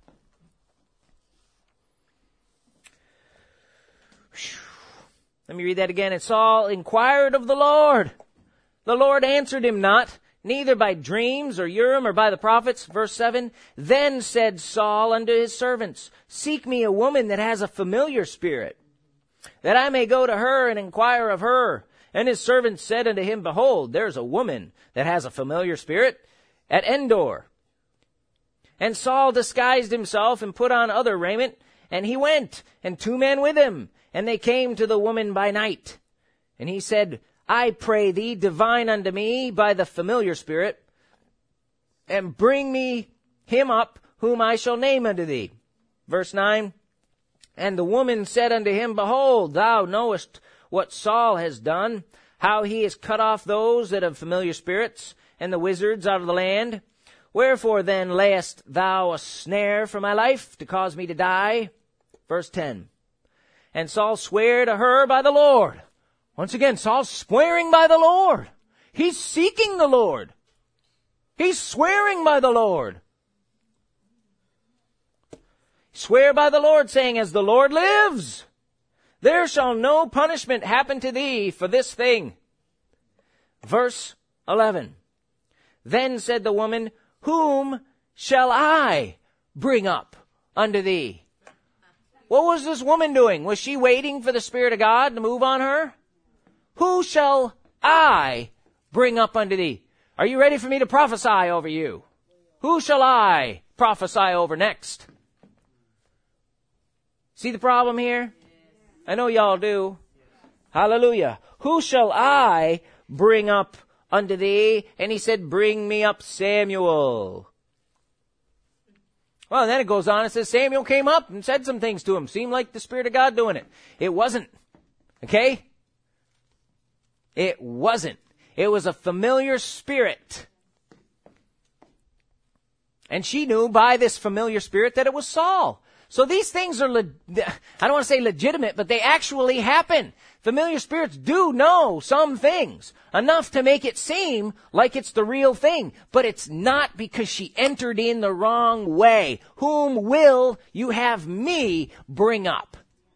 Let me read that again. And Saul inquired of the Lord. The Lord answered him not, neither by dreams or Urim or by the prophets. Verse seven. Then said Saul unto his servants, seek me a woman that has a familiar spirit, that I may go to her and inquire of her. And his servants said unto him, behold, there's a woman that has a familiar spirit at Endor. And Saul disguised himself and put on other raiment, and he went, and two men with him, and they came to the woman by night. And he said, I pray thee, divine unto me by the familiar spirit, and bring me him up, whom I shall name unto thee. Verse nine. And the woman said unto him, behold, thou knowest what Saul has done, how he has cut off those that have familiar spirits, and the wizards out of the land. Wherefore then layest thou a snare for my life, to cause me to die? Verse ten. And Saul sware to her by the Lord. Once again, Saul's swearing by the Lord. He's seeking the Lord. He's swearing by the Lord. Swear by the Lord, saying, as the Lord lives, there shall no punishment happen to thee for this thing. Verse eleven. Then said the woman, whom shall I bring up unto thee? What was this woman doing? Was she waiting for the Spirit of God to move on her? Who shall I bring up unto thee? Are you ready for me to prophesy over you? Who shall I prophesy over next? See the problem here? I know y'all do. Hallelujah. Who shall I bring up unto thee? And he said, bring me up Samuel. Well, and then it goes on and says, Samuel came up and said some things to him. Seemed like the Spirit of God doing it. It wasn't. Okay? It wasn't. It was a familiar spirit. And she knew by this familiar spirit that it was Saul. So these things are, le- I don't want to say legitimate, but they actually happen. Familiar spirits do know some things, enough to make it seem like it's the real thing. But it's not, because she entered in the wrong way. Whom will you have me bring up?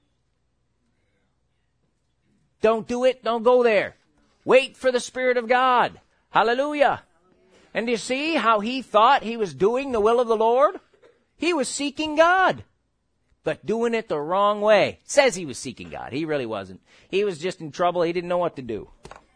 Don't do it. Don't go there. Wait for the Spirit of God. Hallelujah. And do you see how he thought he was doing the will of the Lord? He was seeking God, but doing it the wrong way. Says he was seeking God. He really wasn't. He was just in trouble. He didn't know what to do.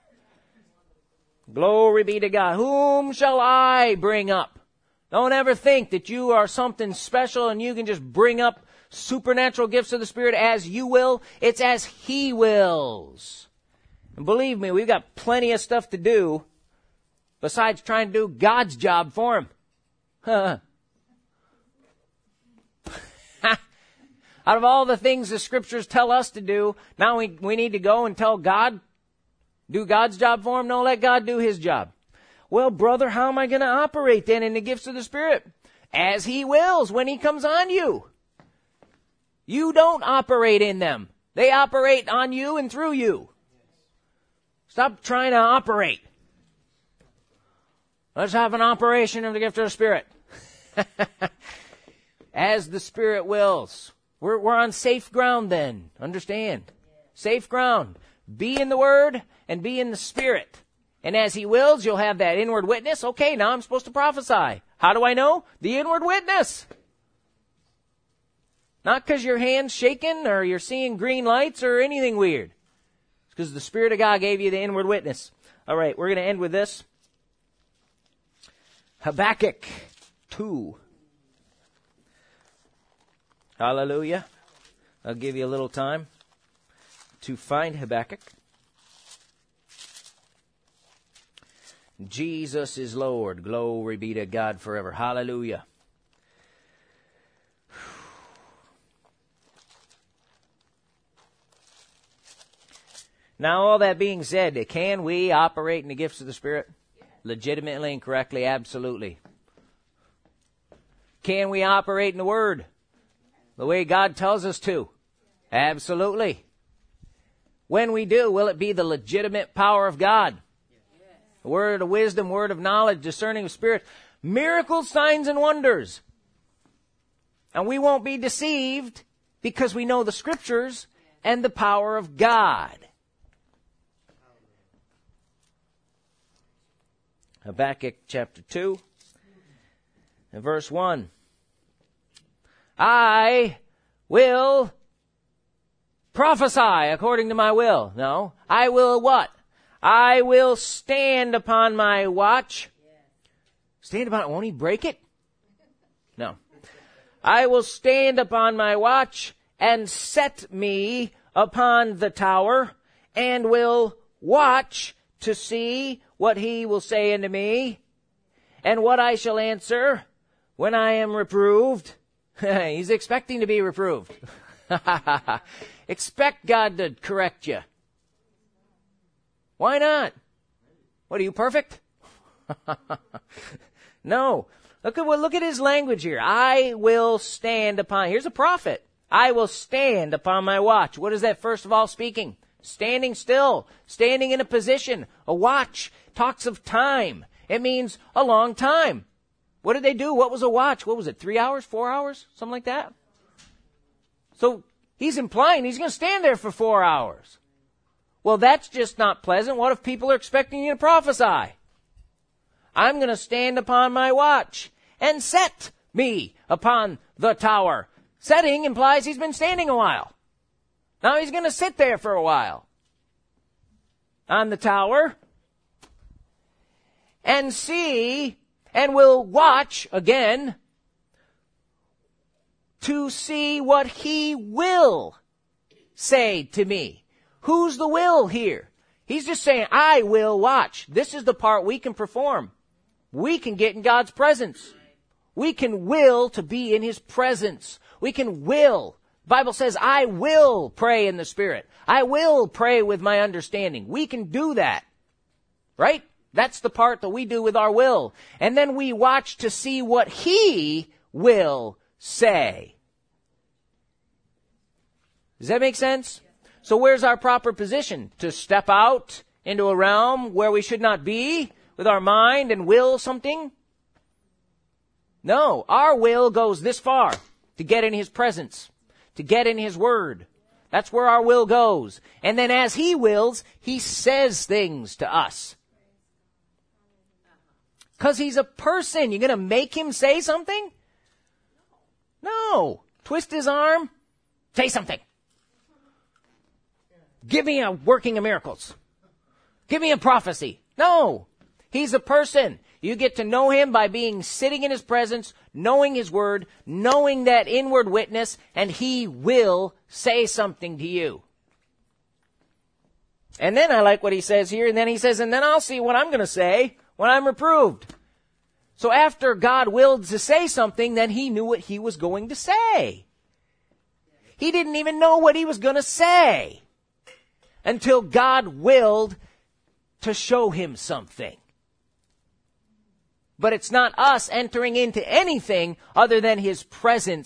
Glory be to God. Whom shall I bring up? Don't ever think that you are something special and you can just bring up supernatural gifts of the Spirit as you will. It's as he wills. And believe me, we've got plenty of stuff to do besides trying to do God's job for him. Huh. Out of all the things the Scriptures tell us to do, now we, we need to go and tell God, do God's job for him? No, let God do his job. Well, brother, how am I going to operate then in the gifts of the Spirit? As he wills when he comes on you. You don't operate in them. They operate on you and through you. Stop trying to operate. Let's have an operation of the gift of the Spirit. As the Spirit wills. We're, we're on safe ground then. Understand? Safe ground. Be in the Word and be in the Spirit. And as He wills, you'll have that inward witness. Okay, now I'm supposed to prophesy. How do I know? The inward witness. Not because your hand's shaking or you're seeing green lights or anything weird. It's because the Spirit of God gave you the inward witness. All right, we're going to end with this. Habakkuk two. Hallelujah. I'll give you a little time to find Habakkuk. Jesus is Lord. Glory be to God forever. Hallelujah. Now, all that being said, can we operate in the gifts of the Spirit? Legitimately and correctly? Absolutely. Can we operate in the Word the way God tells us to? Absolutely. When we do, will it be the legitimate power of God? Word of wisdom, word of knowledge, discerning of spirit, miracles, signs, and wonders. And we won't be deceived because we know the Scriptures and the power of God. Habakkuk chapter two and verse one. I will prophesy according to my will. No, I will what? I will stand upon my watch. Stand upon it. Won't he break it? No. I will stand upon my watch and set me upon the tower and will watch to see what he will say unto me and what I shall answer when I am reproved. He's expecting to be reproved. Expect God to correct you. Why not? What, are you perfect? No. Look at what, look at his language here. I will stand upon, here's a prophet. I will stand upon my watch. What is that first of all speaking? Standing still, standing in a position. A watch talks of time. It means a long time. What did they do? What was a watch? What was it? Three hours? Four hours? Something like that? So he's implying he's going to stand there for four hours. Well, that's just not pleasant. What if people are expecting you to prophesy? I'm going to stand upon my watch and set me upon the tower. Setting implies he's been standing a while. Now he's going to sit there for a while on the tower and see and will watch again to see what he will say to me. Who's the will here? He's just saying, I will watch. This is the part we can perform. We can get in God's presence. We can will to be in His presence. We can will. The Bible says, I will pray in the Spirit. I will pray with my understanding. We can do that. Right? That's the part that we do with our will. And then we watch to see what He will say. Does that make sense? So where's our proper position? To step out into a realm where we should not be with our mind and will something? No, our will goes this far, to get in His presence, to get in His Word. That's where our will goes. And then as He wills, He says things to us. Because He's a person. You're going to make Him say something? No. Twist His arm, say something. Give me a working of miracles. Give me a prophecy. No. He's a person. You get to know Him by being sitting in His presence, knowing His Word, knowing that inward witness, and He will say something to you. And then I like what He says here, and then He says, and then I'll see what I'm going to say when I'm reproved. So after God willed to say something, then He knew what He was going to say. He didn't even know what He was going to say until God willed to show Him something. But it's not us entering into anything other than His presence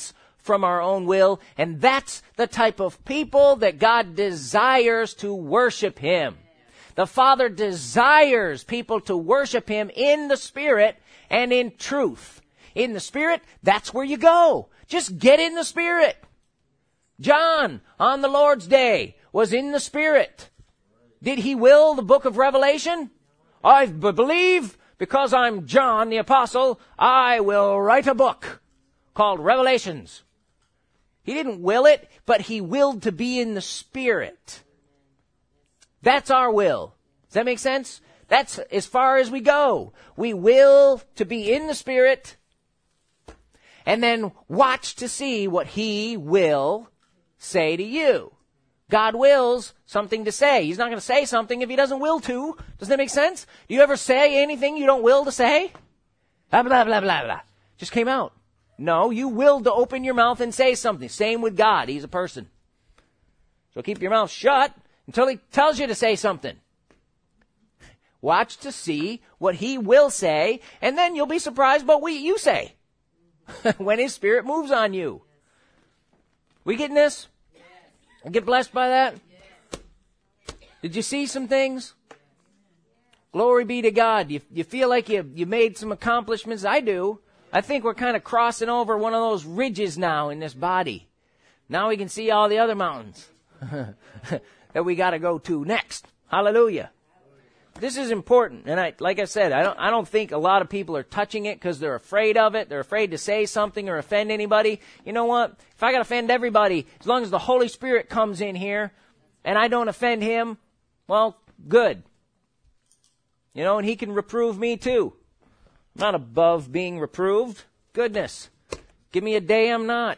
from our own will. And that's the type of people that God desires to worship Him. The Father desires people to worship Him in the Spirit and in truth. In the Spirit, that's where you go. Just get in the Spirit. John, on the Lord's day, was in the Spirit. Did he will the book of Revelation? I believe, because I'm John the Apostle, I will write a book called Revelations. He didn't will it, but he willed to be in the Spirit. That's our will. Does that make sense? That's as far as we go. We will to be in the Spirit, and then watch to see what He will say to you. God wills something to say. He's not going to say something if He doesn't will to. Does that make sense? Do you ever say anything you don't will to say? Blah, blah, blah, blah, blah. Just came out. No, you willed to open your mouth and say something. Same with God. He's a person. So keep your mouth shut until He tells you to say something. Watch to see what He will say, and then you'll be surprised by what you say when His Spirit moves on you. We getting this? Get blessed by that? Did you see some things? Glory be to God. You, you feel like you, you made some accomplishments? I do. I think we're kind of crossing over one of those ridges now in this body. Now we can see all the other mountains that we got to go to next. Hallelujah. This is important. And I, like I said, I don't, I don't think a lot of people are touching it because they're afraid of it. They're afraid to say something or offend anybody. You know what? If I got to offend everybody, as long as the Holy Spirit comes in here and I don't offend Him, well, good. You know, and He can reprove me too. I'm not above being reproved. Goodness. Give me a day I'm not.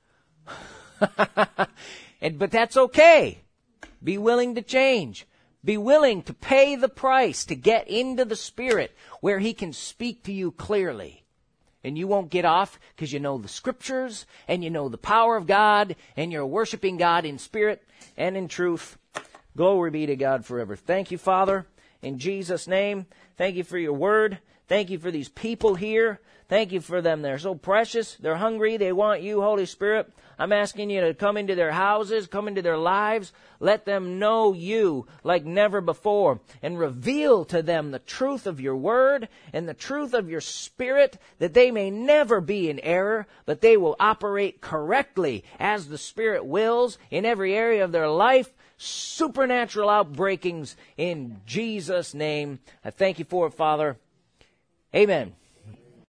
and, but that's okay. Be willing to change. Be willing to pay the price to get into the Spirit where He can speak to you clearly. And you won't get off because you know the Scriptures and you know the power of God and you're worshiping God in spirit and in truth. Glory be to God forever. Thank you, Father, in Jesus' name. Thank you for your word. Thank you for these people here. Thank you for them. They're so precious. They're hungry. They want you, Holy Spirit. I'm asking you to come into their houses, come into their lives. Let them know you like never before and reveal to them the truth of your word and the truth of your Spirit, that they may never be in error, but they will operate correctly as the Spirit wills in every area of their life. Supernatural outbreakings in Jesus' name. I thank you for it, Father. Amen.